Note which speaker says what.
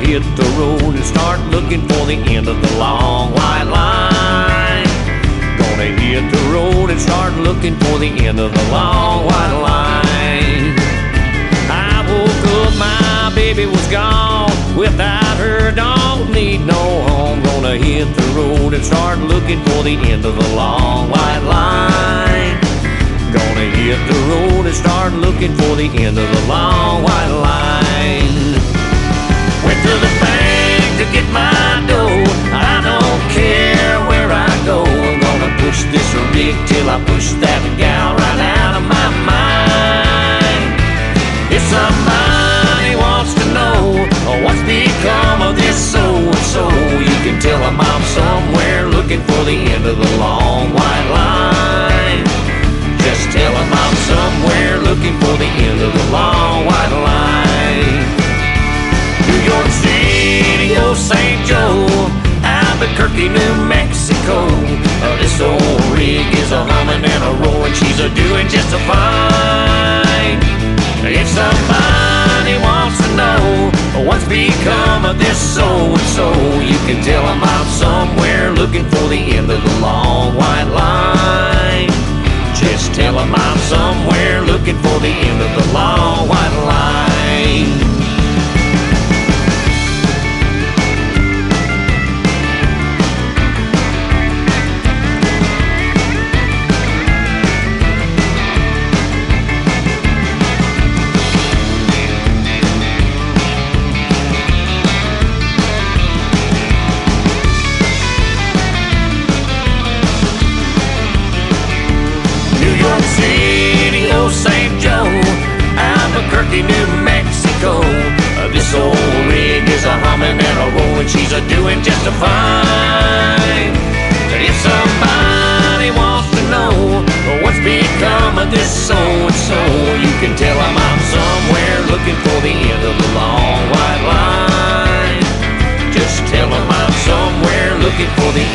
Speaker 1: hit the road and start looking for the end of the long white line. Gonna hit the road and start looking for the end of the long white line. I woke up, my baby was gone. Without her, don't need no home. Gonna hit the road and start looking for the end of the long white line. Gonna hit the road and start looking for the end of the long white line. Went to the bank to get my dough. I don't care where I go. I'm gonna push this rig till I push that gal right out of my mind. If somebody wants to know what's become of this so-and-so, you can tell them I'm somewhere looking for the end of the long white line. Just tell them I'm somewhere looking for the end of the long white line. New York City, oh St. Joe, Albuquerque, New Mexico. This old rig is a humming and a roaring, she's a doing just a fine. If somebody wants to know what's become of this so-and-so, you can tell them I'm somewhere looking for the end of the long white line. Just tell them I'm somewhere looking for the end of the long white line. St. Joe, Albuquerque, New Mexico. This old rig is a humming and a rolling, she's a doing just a fine. If somebody wants to know what's become of this so-and-so, you can tell them I'm somewhere looking for the end of the long white line. Just tell them I'm somewhere looking for the